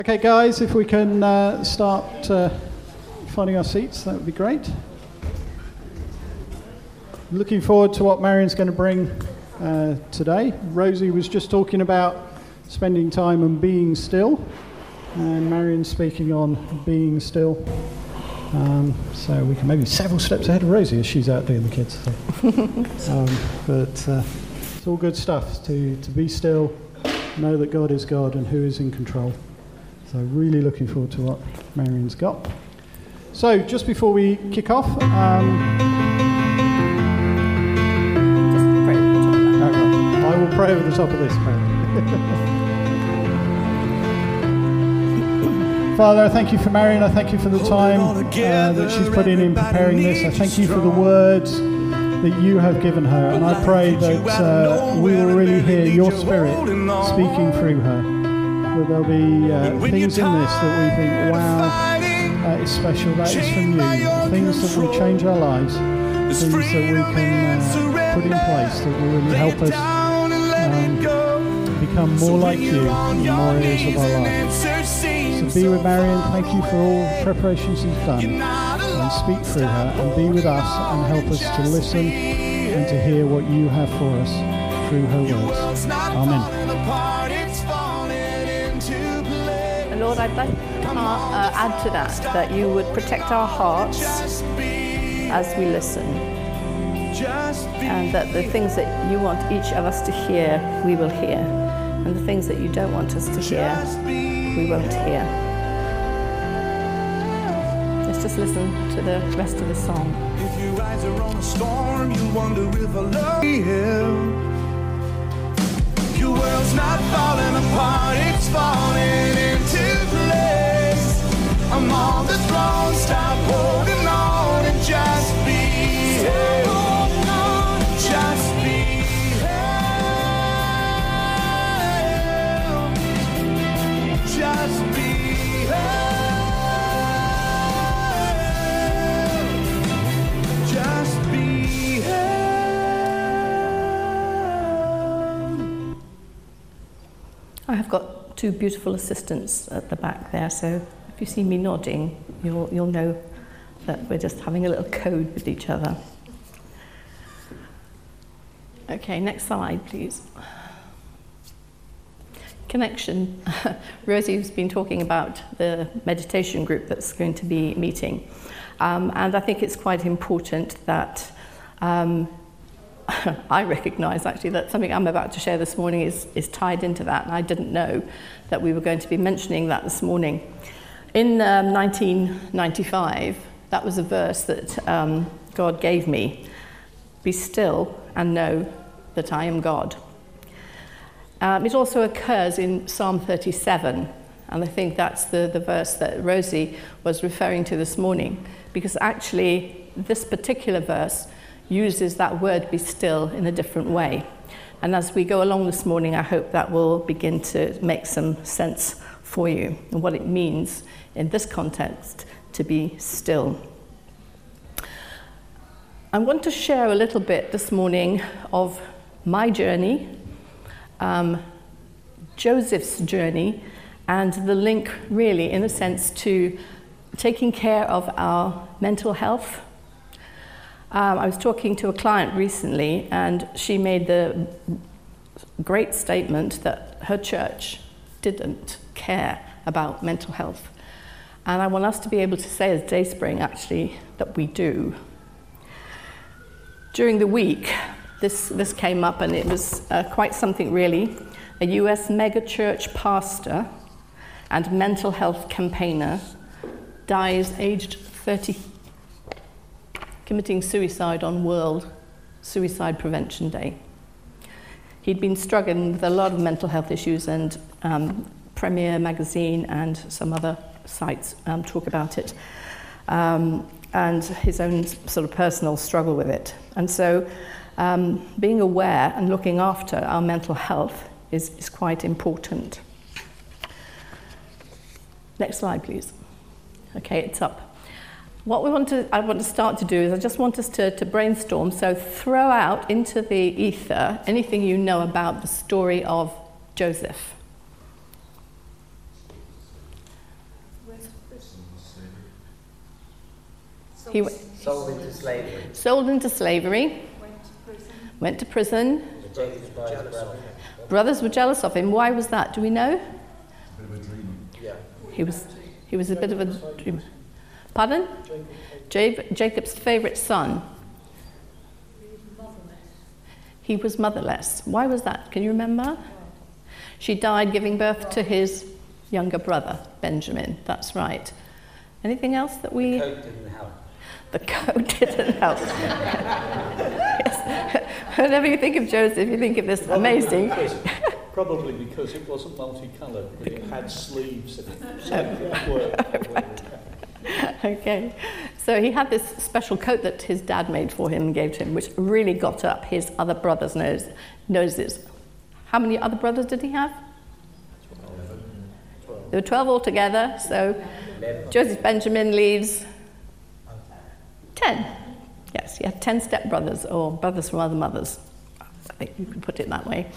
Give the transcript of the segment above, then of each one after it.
Okay, guys, if we can start finding our seats, that would be great. Looking forward to what Marion's going to bring today. Rosie was just talking about spending time and being still, and Marion's speaking on being still. So we can maybe several steps ahead of Rosie as she's out doing the kids. So. But it's all good stuff to be still, know that God is God and who is in control. So really looking forward to what Marion's got. So just before we kick off, I will pray over the top of this. Father, I thank you for Marion. I thank you for the time that she's put in preparing this. I thank you for the words that you have given her. And I pray that we will really hear your Spirit speaking through her. That there'll be things in this that we think, wow, that is special, that is from you. Things that will change our lives, things that we can put in place that will really help us become more like you in more areas of our lives. So be with Marion. Thank you for all the preparations you've done. And speak through her and be with us and help us to listen and to hear what you have for us through her words. Amen. Lord, I'd like to add to that you would protect our hearts as we listen. And that the things that you want each of us to hear, we will hear. And the things that you don't want us to hear, we won't hear. Let's just listen to the rest of the song. If your eyes are on a storm, you wonder if I love you. Your world's not falling apart, it's falling into place. I'm on the throne, stop holding on and just be held. Just be held. Just be held. Just be held. I have got two beautiful assistants at the back there, so if you see me nodding, you'll know that we're just having a little code with each other. Okay, next slide, please. Connection. Rosie's been talking about the meditation group that's going to be meeting, and I think it's quite important that I recognise actually that something I'm about to share this morning is tied into that, and I didn't know that we were going to be mentioning that this morning. In 1995, that was a verse that God gave me. Be still and know that I am God. It also occurs in Psalm 37, and I think that's the verse that Rosie was referring to this morning, because actually this particular verse uses that word be still in a different way. And as we go along this morning, I hope that will begin to make some sense for you and what it means in this context to be still. I want to share a little bit this morning of my journey, Joseph's journey, and the link really, in a sense, to taking care of our mental health. I was talking to a client recently, and she made the great statement that her church didn't care about mental health. And I want us to be able to say as Dayspring, actually, that we do. During the week, this came up, and it was quite something really. A US megachurch pastor and mental health campaigner dies aged 30, committing suicide on World Suicide Prevention Day. He'd been struggling with a lot of mental health issues, and Premier magazine and some other sites talk about it, and his own sort of personal struggle with it. And so being aware and looking after our mental health is quite important. Next slide, please. Okay, it's up. What I want to start to do is I just want us to brainstorm, so throw out into the ether anything you know about the story of Joseph. He Sold into slavery. sold into slavery. Went to prison. Jacob's brother. Brothers were jealous of him. Why was that? Do we know? Yeah. He was a bit of a dreamer. Pardon? Jacob's favourite son. He was motherless. Why was that? Can you remember? She died giving birth to his younger brother, Benjamin. That's right. Anything else that we... The coat didn't help. The coat didn't help. Yes. Whenever you think of Joseph, you think of this amazing... Probably because it wasn't multicoloured, but it had sleeves in it. So it worked. Okay, so he had this special coat that his dad made for him and gave to him, which really got up his other brothers' noses. How many other brothers did he have? 12. There were 12 altogether, so Joseph Benjamin leaves 10. Yes, he had 10 stepbrothers, or brothers from other mothers. I think you could put it that way.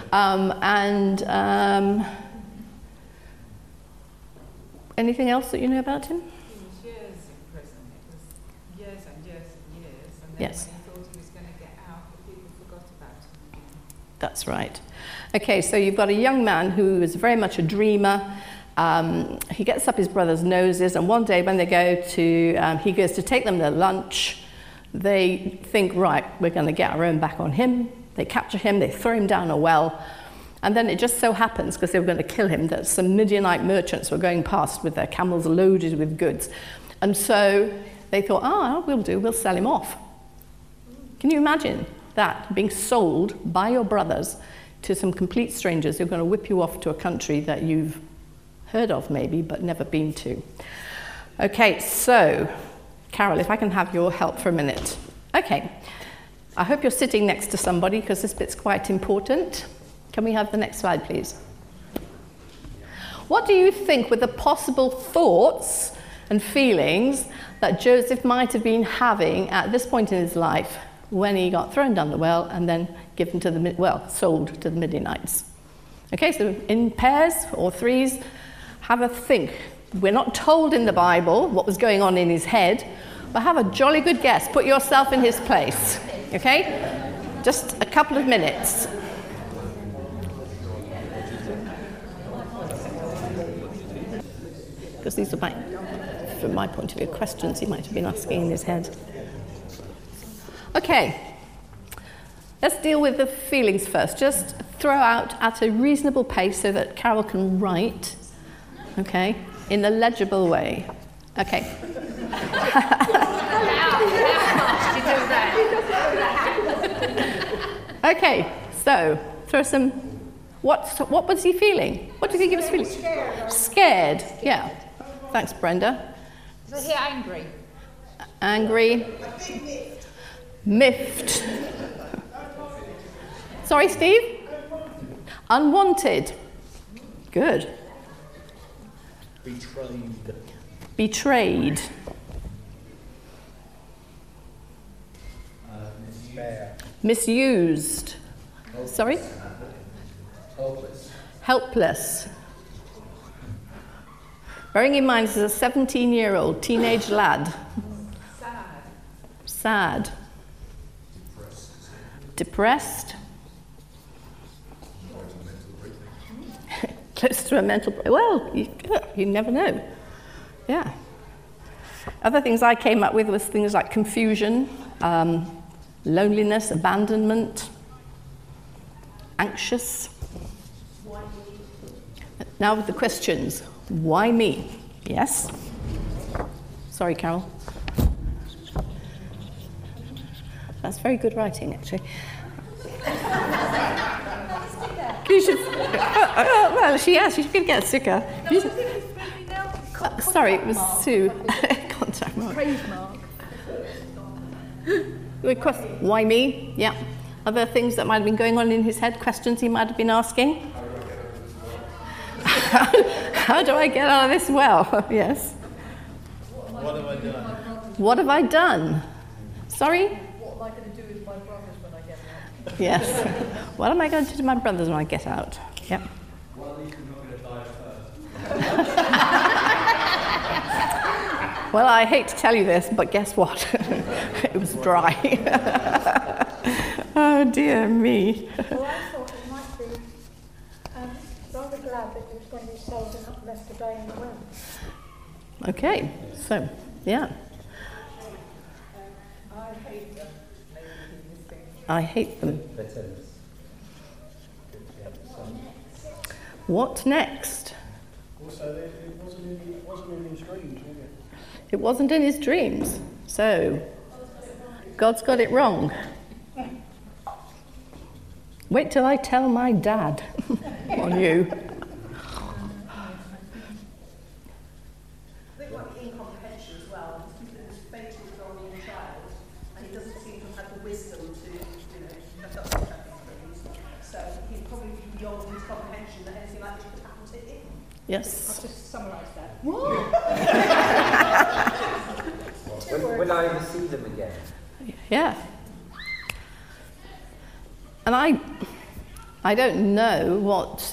Anything else that you know about him? Years in prison. It was years and years and years. And then Yes. when he thought he was going to get out, the people forgot about him again. That's right. Okay, so you've got a young man who is very much a dreamer. He gets up his brother's noses, and one day when they go to, he goes to take them their lunch. They think, right, we're going to get our own back on him. They capture him, they throw him down a well. And then it just so happens, because they were going to kill him, that some Midianite merchants were going past with their camels loaded with goods. And so they thought, we'll sell him off. Can you imagine that, being sold by your brothers to some complete strangers who are going to whip you off to a country that you've heard of maybe, but never been to? Okay, so, Carol, if I can have your help for a minute. Okay, I hope you're sitting next to somebody, because this bit's quite important. Can we have the next slide, please? What do you think were the possible thoughts and feelings that Joseph might have been having at this point in his life when he got thrown down the well and then given to sold to the Midianites? Okay, so in pairs or threes, have a think. We're not told in the Bible what was going on in his head, but have a jolly good guess. Put yourself in his place, okay? Just a couple of minutes. Because these are, from my point of view, questions he might have been asking in his head. Okay, let's deal with the feelings first. Just throw out at a reasonable pace so that Carol can write, okay, in a legible way. Okay. Okay, so throw some. What was he feeling? What do you think he was feeling? Scared. Yeah. Thanks, Brenda. Was he angry? Angry. Miffed. Sorry, Steve? Unwanted. Good. Betrayed. Misused. Sorry? Helpless. Bearing in mind, this is a 17-year-old teenage lad. Sad. Depressed. Close to a mental break. Well, you never know. Yeah. Other things I came up with was things like confusion, loneliness, abandonment, anxious. Now with the questions. Why me? Yes? Sorry, Carol. That's very good writing, actually. You should, well, she could get a sticker. Sorry, it was Sue. Contact mark. Why me? Yeah. Other things that might have been going on in his head, questions he might have been asking. How do I get out of this well? Yes. What have I done? What have I done? Sorry? What am I going to do with my brothers when I get out? Yes. What am I going to do to my brothers when I get out? Yep. Well, at least I'm not going to die first. Well, I hate to tell you this, but guess what? It was dry. Oh, dear me. Well, I thought it might be rather glad that it was going to be sold and not left to die in the wind. Okay, so, yeah. I hate them. What next? Also, it wasn't in his dreams, was it? It wasn't in his dreams. So, God's got it wrong. Wait till I tell my dad on you. I think like incomprehension as well, because this baby was only a child, and he doesn't seem to have had the wisdom to, have got the things. So he'd probably be beyond his comprehension that anything like this could happen to him. Yes. I'll just summarise that. Will I ever see them again? Yeah. And I don't know what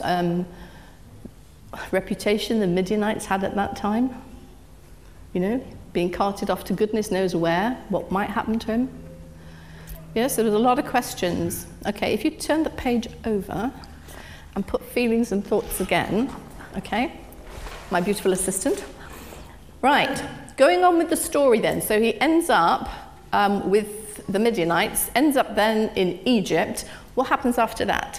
reputation the Midianites had at that time. Being carted off to goodness knows where, what might happen to him. Yes, there was a lot of questions. Okay, if you turn the page over and put feelings and thoughts again, okay, my beautiful assistant. Right, going on with the story then. So he ends up with the Midianites, ends up then in Egypt. What happens after that?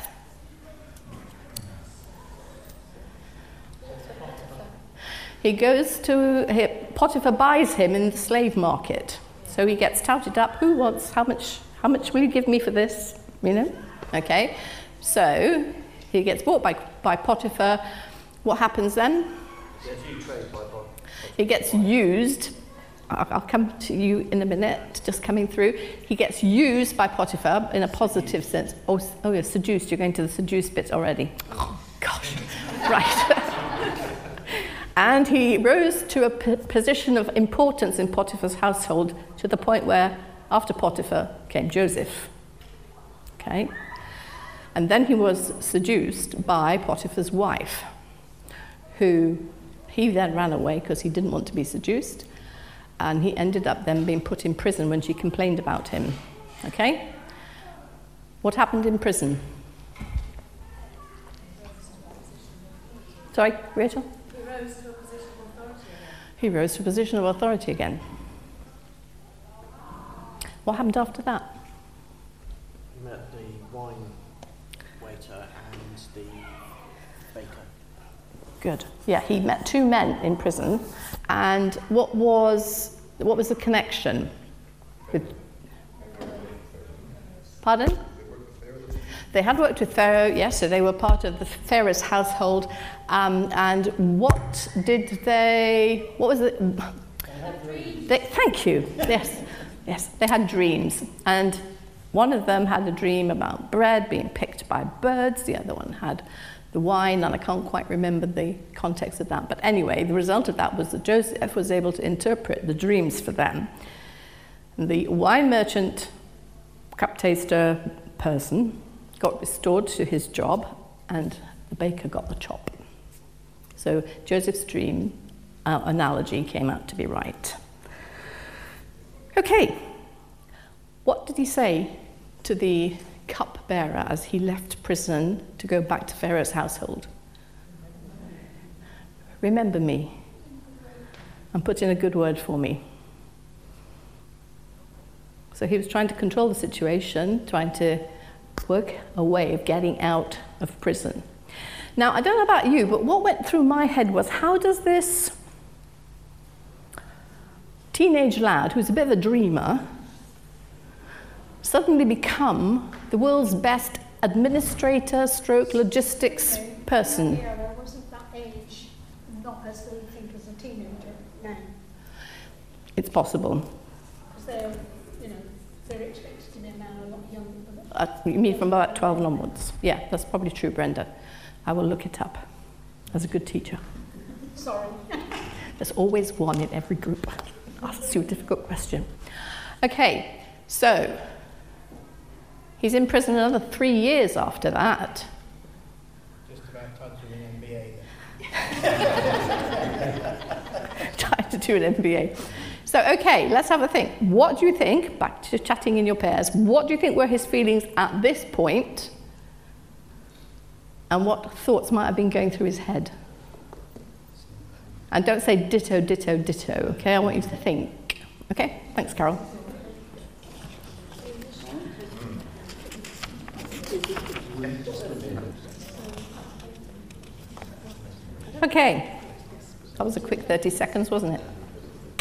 He goes to, Potiphar buys him in the slave market. So he gets touted up. Who wants, how much will you give me for this? Okay. So he gets bought by Potiphar. What happens then? He gets used. I'll come to you in a minute, just coming through. He gets used by Potiphar in a positive sense. Oh, you're seduced. You're going to the seduced bit already. Oh, gosh. Right. And he rose to a position of importance in Potiphar's household to the point where after Potiphar came Joseph. Okay? And then he was seduced by Potiphar's wife, who he then ran away because he didn't want to be seduced. And he ended up then being put in prison when she complained about him. Okay? What happened in prison? Sorry, Rachel? He rose to a position of authority again. What happened after that? He met the wine waiter and the baker. Good. Yeah, he met two men in prison. And what was the connection with? Pardon? They had worked with Pharaoh, yes, so they were part of the Pharaoh's household. And what was it? Thank you. Yes, they had dreams. And one of them had a dream about bread being picked by birds. The other one had the wine, and I can't quite remember the context of that. But anyway, the result of that was that Joseph was able to interpret the dreams for them. And the wine merchant, cup taster person got restored to his job, and the baker got the chop. So Joseph's dream analogy came out to be right. Okay, what did he say to the cupbearer as he left prison to go back to Pharaoh's household? Remember me and put in a good word for me. So he was trying to control the situation, trying to work a way of getting out of prison. Now, I don't know about you, but what went through my head was, how does this teenage lad, who's a bit of a dreamer, suddenly become the world's best administrator stroke logistics person? Yeah, there wasn't that age, not as they think as a teenager now. It's possible. Because they're expected to be now a lot younger. You mean from about 12 and onwards? Yeah, that's probably true, Brenda. I will look it up as a good teacher. Sorry. There's always one in every group. Asks you a difficult question. Okay, so he's in prison another 3 years after that. Just about time to win an MBA then. Trying to do an MBA. So, okay, let's have a think. What do you think, back to chatting in your pairs, what do you think were his feelings at this point? And what thoughts might have been going through his head? And don't say ditto, ditto, ditto, okay? I want you to think. Okay, thanks, Carol. Okay, that was a quick 30 seconds, wasn't it?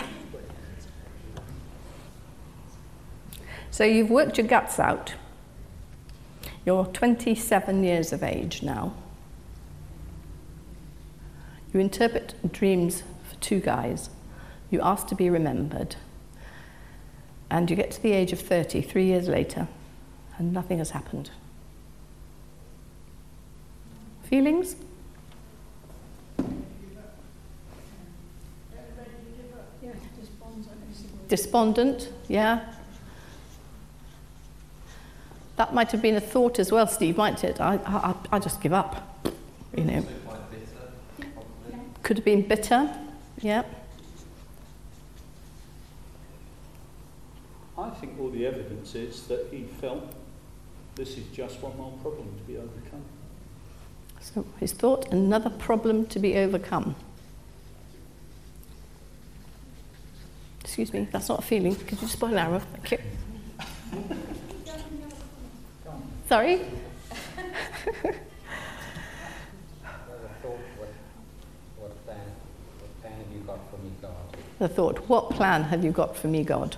So you've worked your guts out. You're 27 years of age now. You interpret dreams for two guys. You ask to be remembered. And you get to the age of 30, 3 years later, and nothing has happened. Feelings? Despondent, yeah. That might have been a thought as well, Steve, mightn't it? I just give up, you know. Could have been bitter, yeah. I think all the evidence is that he felt this is just one more problem to be overcome. So his thought, another problem to be overcome. Excuse me, that's not a feeling. Could you just put an arrow? Thank you. Sorry? The thought, what plan have you got for me, God?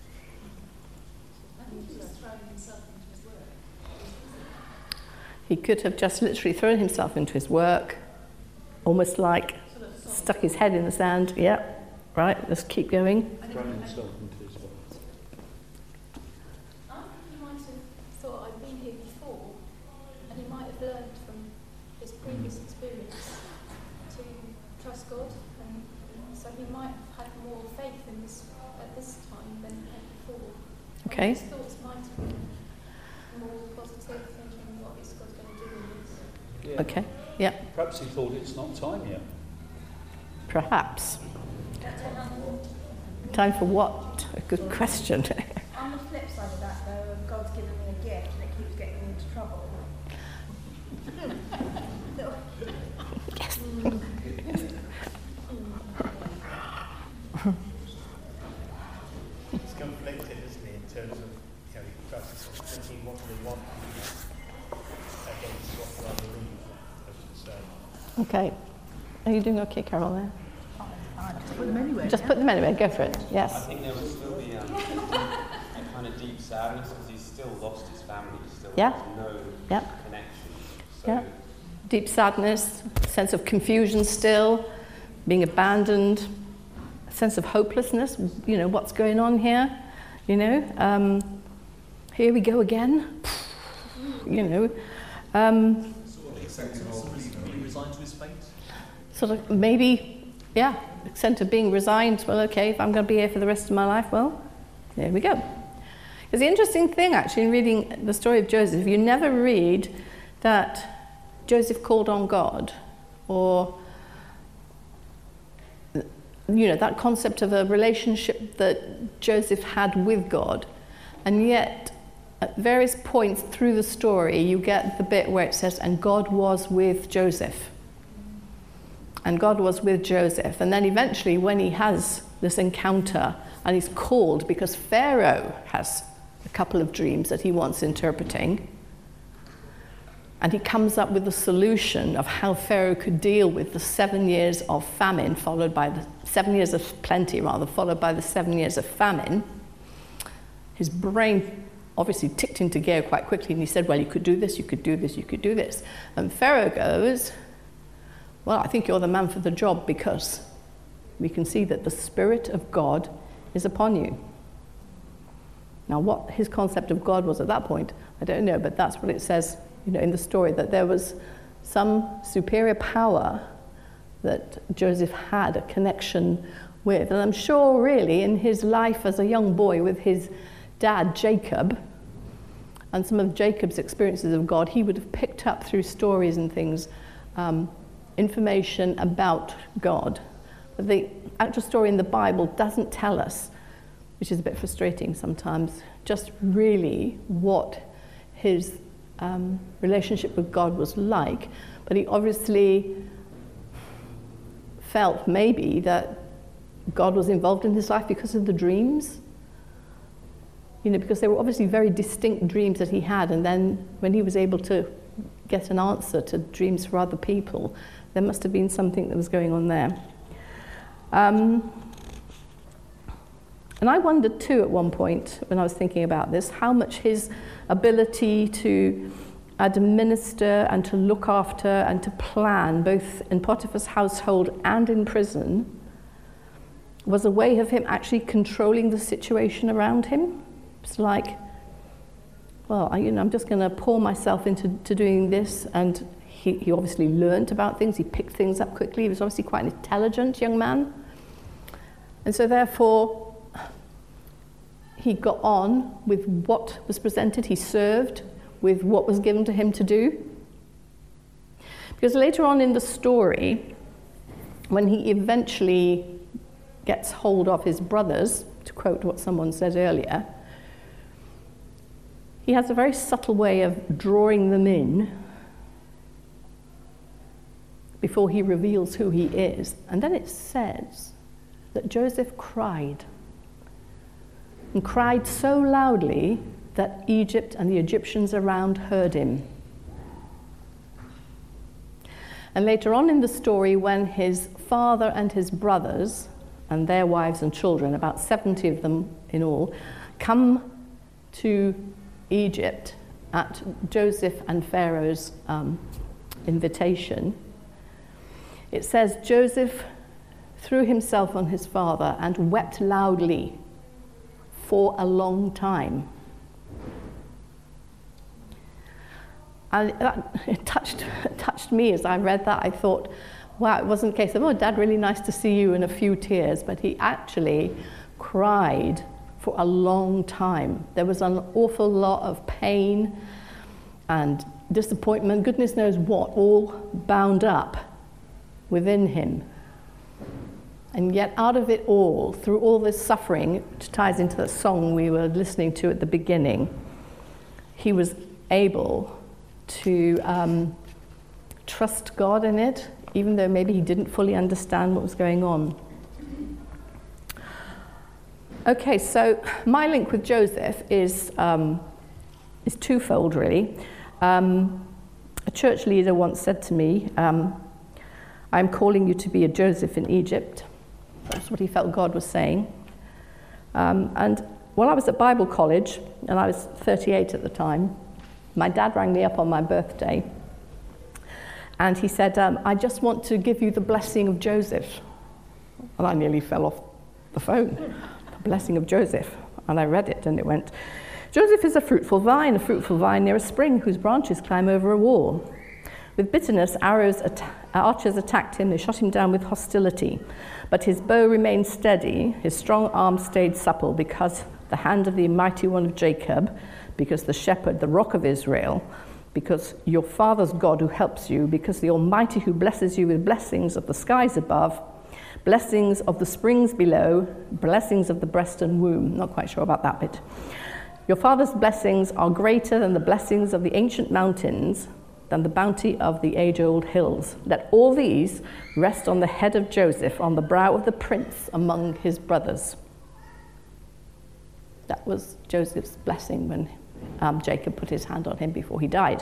He could have just literally thrown himself into his work, almost like stuck his head in the sand. Yeah, right, let's keep going. Thrown himself into his work. I think he might have thought, I've been here before, and he might have learned from his previous experience to trust God, and so he might have had more faith in this at this time than he had before. Okay. His thoughts might have been more positive, thinking, what is God going to do in this? Yeah. Okay, yeah, Perhaps he thought it's not time yet. perhaps. Time for what? A good question. On the flip side of that, though, God's given me a gift and it keeps getting me into trouble. Yes. It's conflicted, isn't it, in terms of, you know, perhaps it's sort of thinking what do they want against what do I believe, I should say. Okay. Are you doing okay, Carol, there? Put them anywhere. Just put them anywhere, go for it. I Yes. think there would still be a kind of deep sadness because he's still lost his family, he still Yeah. has no Yeah. connection. So Yeah. Deep sadness, sense of confusion still, being abandoned, a sense of hopelessness. You know, what's going on here? You know, here we go again. You know, Resigned to his fate? sort of maybe, yeah, sense of being resigned. Well, okay, if I'm going to be here for the rest of my life, well, there we go. Because the interesting thing, actually, in reading the story of Joseph, you never read that Joseph called on God, or, you know, that concept of a relationship that Joseph had with God. And yet, at various points through the story, you get the bit where it says, and God was with Joseph. And God was with Joseph. And then eventually, when he has this encounter, and he's called because Pharaoh has a couple of dreams that he wants interpreting, and he comes up with a solution of how Pharaoh could deal with the 7 years of famine, followed by the 7 years of plenty, rather, followed by the 7 years of famine. His brain obviously ticked into gear quite quickly, and he said, well, you could do this, you could do this, you could do this. And Pharaoh goes, well, I think you're the man for the job, because we can see that the Spirit of God is upon you. Now, what his concept of God was at that point, I don't know, but that's what it says, you know, in the story, that there was some superior power that Joseph had a connection with. And I'm sure, really, in his life as a young boy with his dad, Jacob, and some of Jacob's experiences of God, he would have picked up through stories and things information about God. the actual story in the Bible doesn't tell us, which is a bit frustrating sometimes, just really what his relationship with God was like. But he obviously felt maybe that God was involved in his life because of the dreams. You know, because they were obviously very distinct dreams that he had, and then when he was able to get an answer to dreams for other people, there must have been something that was going on there. And I wondered too at one point, when I was thinking about this, how much his ability to administer and to look after and to plan, both in Potiphar's household and in prison, was a way of him actually controlling the situation around him. It's like, well, I'm just going to pour myself into doing this. And he obviously learnt about things. He picked things up quickly. He was obviously quite an intelligent young man. And so therefore, he got on with what was presented. He served with what was given to him to do. Because later on in the story, when he eventually gets hold of his brothers, to quote what someone said earlier, he has a very subtle way of drawing them in before he reveals who he is. And then it says that Joseph cried, and cried so loudly that Egypt and the Egyptians around heard him. And later on in the story, when his father and his brothers and their wives and children, about 70 of them in all, come to Egypt at Joseph and Pharaoh's invitation, it says Joseph threw himself on his father and wept loudly for a long time. And it touched me as I read that. I thought, wow, it wasn't a case of, oh, Dad, really nice to see you, and a few tears, but he actually cried for a long time. There was an awful lot of pain and disappointment, goodness knows what, all bound up within him. And yet out of it all, through all this suffering, which ties into the song we were listening to at the beginning, he was able to trust God in it, even though maybe he didn't fully understand what was going on. Okay, so my link with Joseph is twofold, really. A church leader once said to me, I'm calling you to be a Joseph in Egypt. That's what he felt God was saying. And while I was at Bible college, and I was 38 at the time, my dad rang me up on my birthday, and he said, I just want to give you the blessing of Joseph. And I nearly fell off the phone. The blessing of Joseph. And I read it, and it went, Joseph is a fruitful vine near a spring whose branches climb over a wall. With bitterness, archers attacked him. They shot him down with hostility. But his bow remained steady. His strong arm stayed supple, because the hand of the mighty one of Jacob, because the shepherd, the rock of Israel, because your father's God who helps you, because the Almighty who blesses you with blessings of the skies above, blessings of the springs below, blessings of the breast and womb. Not quite sure about that bit. Your father's blessings are greater than the blessings of the ancient mountains, than the bounty of the age-old hills. Let all these rest on the head of Joseph, on the brow of the prince among his brothers. That was Joseph's blessing when Jacob put his hand on him before he died.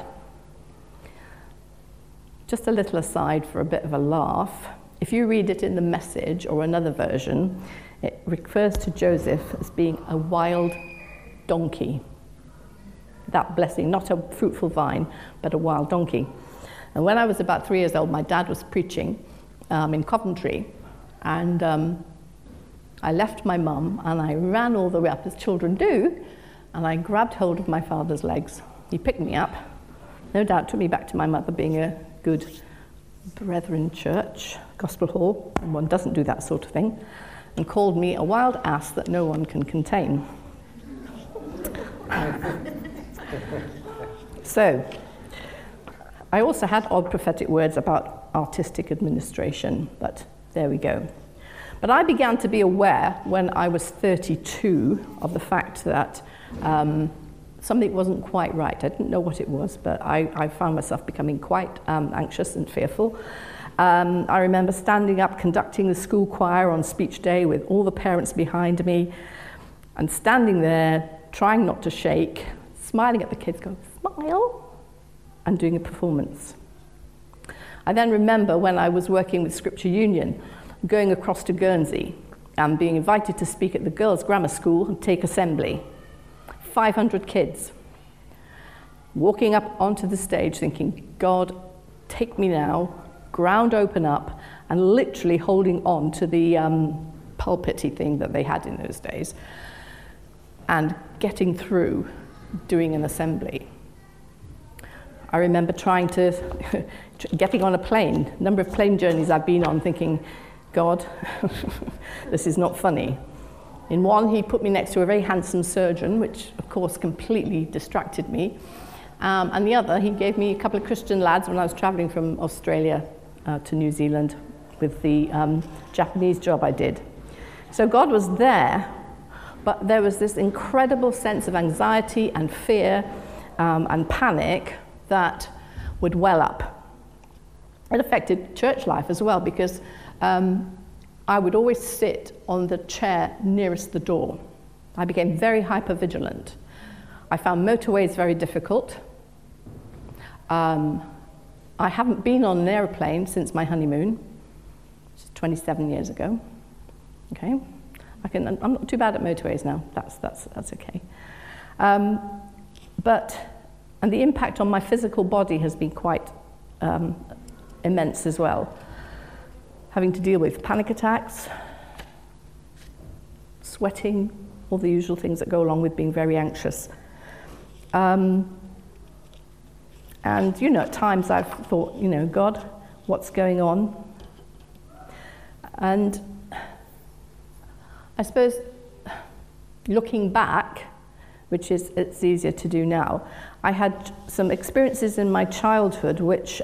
Just a little aside for a bit of a laugh. If you read it in the Message or another version, it refers to Joseph as being a wild donkey. That blessing, not a fruitful vine, but a wild donkey. And when I was about 3 years old, my dad was preaching in Coventry, and I left my mum and I ran all the way up, as children do, and I grabbed hold of my father's legs. He picked me up, no doubt took me back to my mother, being a good Brethren church, gospel hall, and one doesn't do that sort of thing, and called me a wild ass that no one can contain. So, I also had odd prophetic words about artistic administration, but there we go. But I began to be aware when I was 32 of the fact that something wasn't quite right. I didn't know what it was, but I found myself becoming quite anxious and fearful. I remember standing up, conducting the school choir on speech day with all the parents behind me, and standing there, trying not to shake, smiling at the kids, going, smile, and doing a performance. I then remember when I was working with Scripture Union, going across to Guernsey and being invited to speak at the girls' grammar school and take assembly. 500 kids. Walking up onto the stage thinking, God, take me now, ground open up, and literally holding on to the pulpity thing that they had in those days, and getting through doing an assembly. I remember trying to, getting on a plane, number of plane journeys I've been on, thinking, God, this is not funny. In one, he put me next to a very handsome surgeon, which of course completely distracted me. And the other, he gave me a couple of Christian lads when I was traveling from Australia to New Zealand with the Japanese job I did. So God was there, but there was this incredible sense of anxiety and fear and panic that would well up. It affected church life as well, because I would always sit on the chair nearest the door. I became very hypervigilant. I found motorways very difficult. I haven't been on an aeroplane since my honeymoon, which is 27 years ago. Okay, I'm not too bad at motorways now. That's okay. And the impact on my physical body has been quite immense as well. Having to deal with panic attacks, sweating, all the usual things that go along with being very anxious. And, at times I've thought, God, what's going on? And I suppose looking back, which it's easier to do now, I had some experiences in my childhood which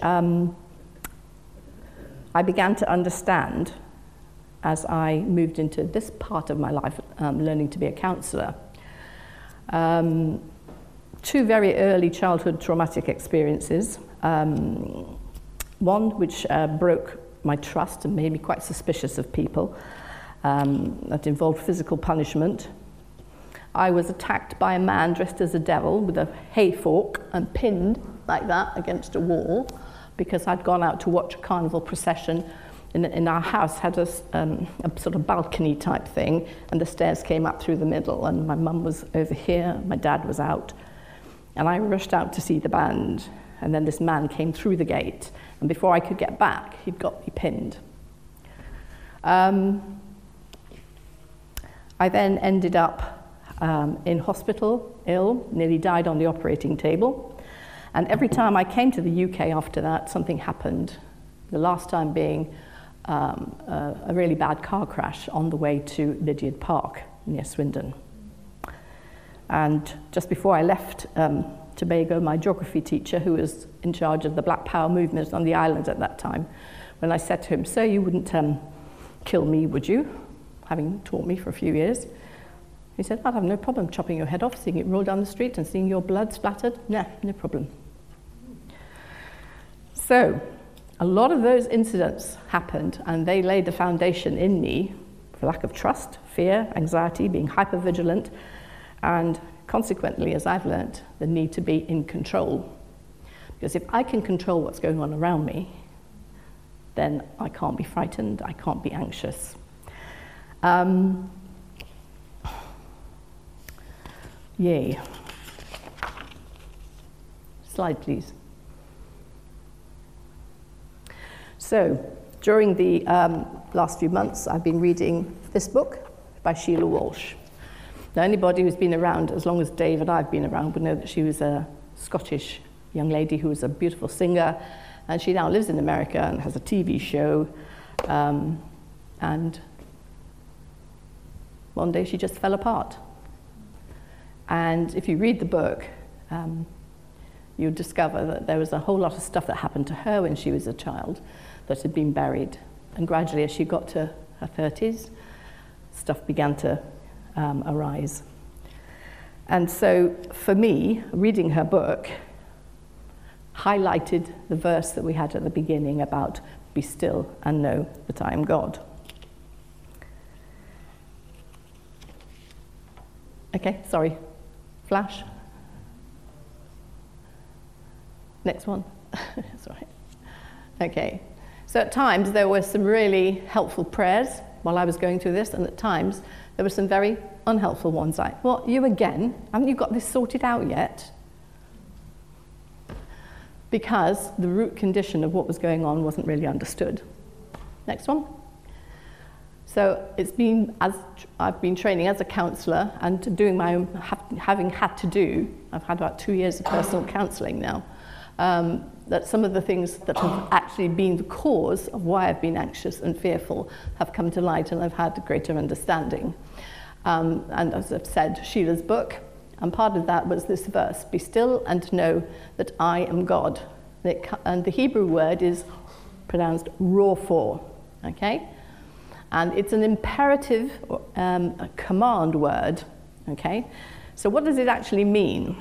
I began to understand as I moved into this part of my life, learning to be a counsellor. Two very early childhood traumatic experiences. One which broke my trust and made me quite suspicious of people. That involved physical punishment. I was attacked by a man dressed as a devil with a hay fork and pinned like that against a wall, because I'd gone out to watch a carnival procession in our house, had a sort of balcony type thing, and the stairs came up through the middle, and my mum was over here, my dad was out, and I rushed out to see the band, and then this man came through the gate, and before I could get back, he'd got me pinned. I then ended up in hospital, ill, nearly died on the operating table. And every time I came to the UK after that, something happened. The last time being a really bad car crash on the way to Lydiard Park near Swindon. And just before I left Tobago, my geography teacher, who was in charge of the Black Power movement on the island at that time, when I said to him, "Sir, you wouldn't kill me, would you?" Having taught me for a few years. He said, "I'd have no problem chopping your head off, seeing it roll down the street and seeing your blood splattered. Nah, no problem." So, a lot of those incidents happened, and they laid the foundation in me for lack of trust, fear, anxiety, being hypervigilant, and consequently, as I've learnt, the need to be in control. Because if I can control what's going on around me, then I can't be frightened, I can't be anxious. Yay. Slide, please. So, during the last few months, I've been reading this book by Sheila Walsh. Now, anybody who's been around as long as Dave and I've been around would know that she was a Scottish young lady who was a beautiful singer, and she now lives in America and has a TV show, and one day she just fell apart. And if you read the book, you'll discover that there was a whole lot of stuff that happened to her when she was a child that had been buried. And gradually, as she got to her 30s, stuff began to arise. And so for me, reading her book highlighted the verse that we had at the beginning about be still and know that I am God. Okay, sorry. Flash. Next one. Sorry. Okay. So at times there were some really helpful prayers while I was going through this, and at times there were some very unhelpful ones like, what, you again? Haven't you got this sorted out yet? Because the root condition of what was going on wasn't really understood. Next one. So it's been, as I've been training as a counsellor and doing my own, having had to do, I've had about 2 years of personal counselling now, that some of the things that have actually been the cause of why I've been anxious and fearful have come to light, and I've had greater understanding. And as I've said, Sheila's book, and part of that was this verse, be still and know that I am God. And the Hebrew word is pronounced rofor, okay? And it's an imperative, a command word, okay? So what does it actually mean?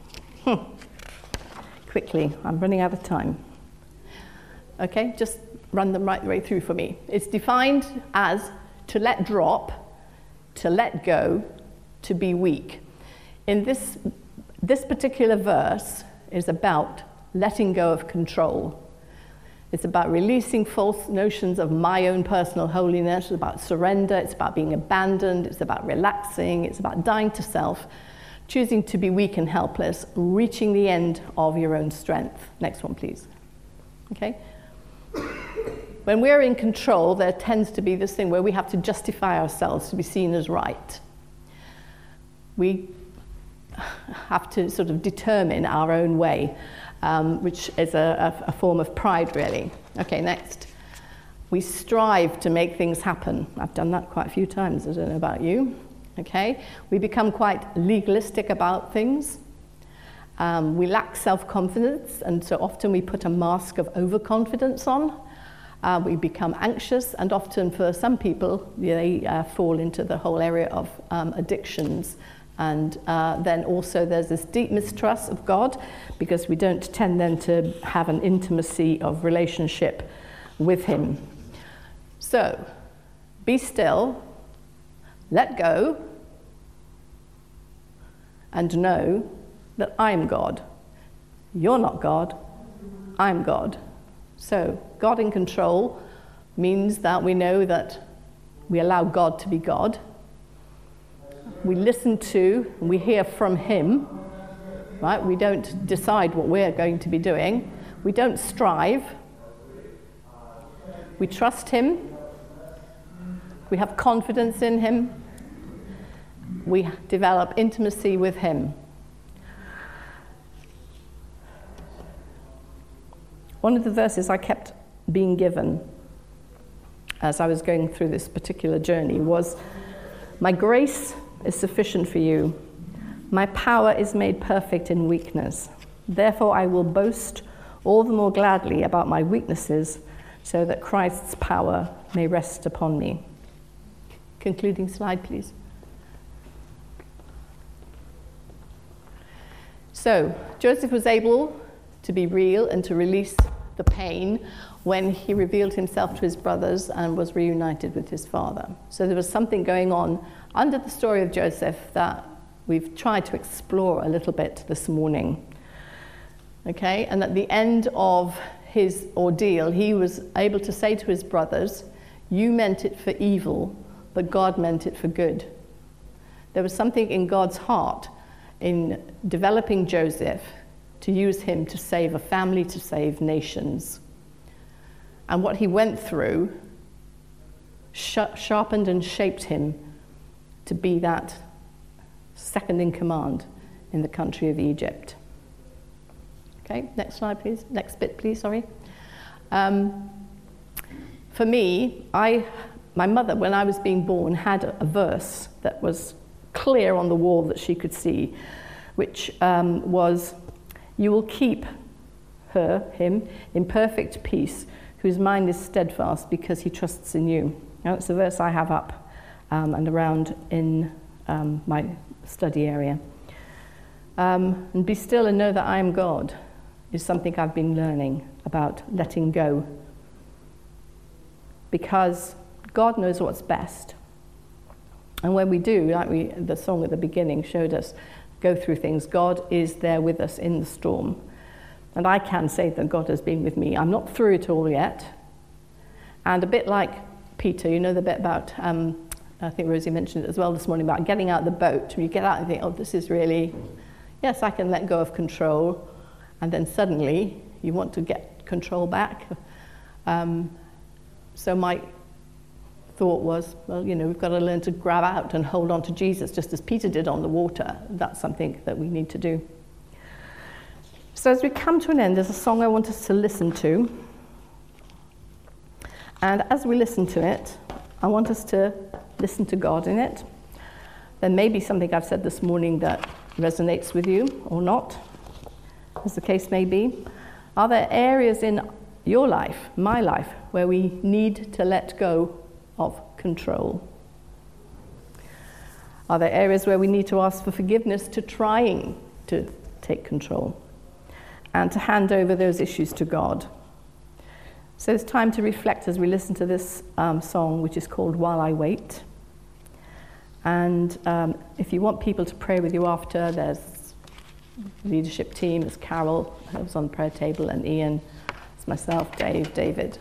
Quickly, I'm running out of time. Okay, just run them right the way through for me. It's defined as to let drop, to let go, to be weak. In this particular verse is about letting go of control. It's about releasing false notions of my own personal holiness. It's about surrender. It's about being abandoned. It's about relaxing. It's about dying to self, choosing to be weak and helpless, reaching the end of your own strength. Next one, please. Okay? When we're in control, there tends to be this thing where we have to justify ourselves to be seen as right. We have to sort of determine our own way, which is a form of pride, really. Okay, next. We strive to make things happen. I've done that quite a few times, I don't know about you. Okay, we become quite legalistic about things. We lack self-confidence, and so often we put a mask of overconfidence on. We become anxious, and often for some people, they fall into the whole area of addictions. And then also there's this deep mistrust of God, because we don't tend then to have an intimacy of relationship with Him. So, be still, let go, and know that I'm God. You're not God, I'm God. So, God in control means that we know that we allow God to be God. We listen to, and we hear from Him, right? We don't decide what we're going to be doing. We don't strive. We trust Him. We have confidence in Him. We develop intimacy with Him. One of the verses I kept being given as I was going through this particular journey was, my grace is sufficient for you. My power is made perfect in weakness. Therefore I will boast all the more gladly about my weaknesses, so that Christ's power may rest upon me. Concluding slide, please. So, Joseph was able to be real and to release the pain when he revealed himself to his brothers and was reunited with his father. So there was something going on under the story of Joseph that we've tried to explore a little bit this morning. Okay, and at the end of his ordeal, he was able to say to his brothers, you meant it for evil, but God meant it for good. There was something in God's heart in developing Joseph to use him to save a family, to save nations. And what he went through sharpened and shaped him to be that second in command in the country of Egypt. Okay, next slide, please. Next bit, please, sorry. For me, my mother, when I was being born, had a verse that was clear on the wall that she could see, which was, you will keep him, in perfect peace, whose mind is steadfast because he trusts in you. Now, it's a verse I have up and around in my study area. And be still and know that I am God is something I've been learning about letting go. Because God knows what's best. And when we do, like the song at the beginning showed us, go through things, God is there with us in the storm. And I can say that God has been with me. I'm not through it all yet. And a bit like Peter, you know the bit about, I think Rosie mentioned it as well this morning, about getting out of the boat. When you get out and think, oh, this is really, yes, I can let go of control. And then suddenly you want to get control back. So my thought was, well, you know, we've got to learn to grab out and hold on to Jesus, just as Peter did on the water. That's something that we need to do. So as we come to an end, there's a song I want us to listen to. And as we listen to it, I want us to listen to God in it. There may be something I've said this morning that resonates with you or not, as the case may be. Are there areas in your life, my life, where we need to let go of control? Are there areas where we need to ask for forgiveness to trying to take control and to hand over those issues to God? So it's time to reflect as we listen to this song, which is called While I Wait. And if you want people to pray with you after, there's the leadership team, there's Carol, who's on the prayer table, and Ian, it's myself, Dave, David.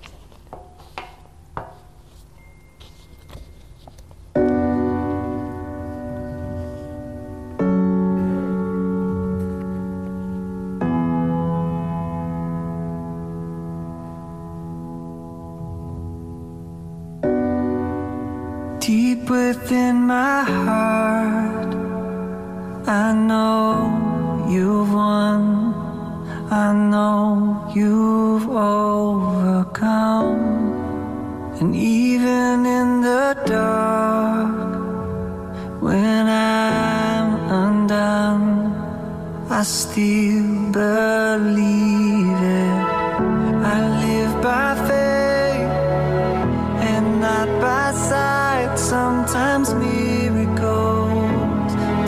Deep within my heart, I know you've won. I know you've overcome. And even in the dark, when I'm undone, I still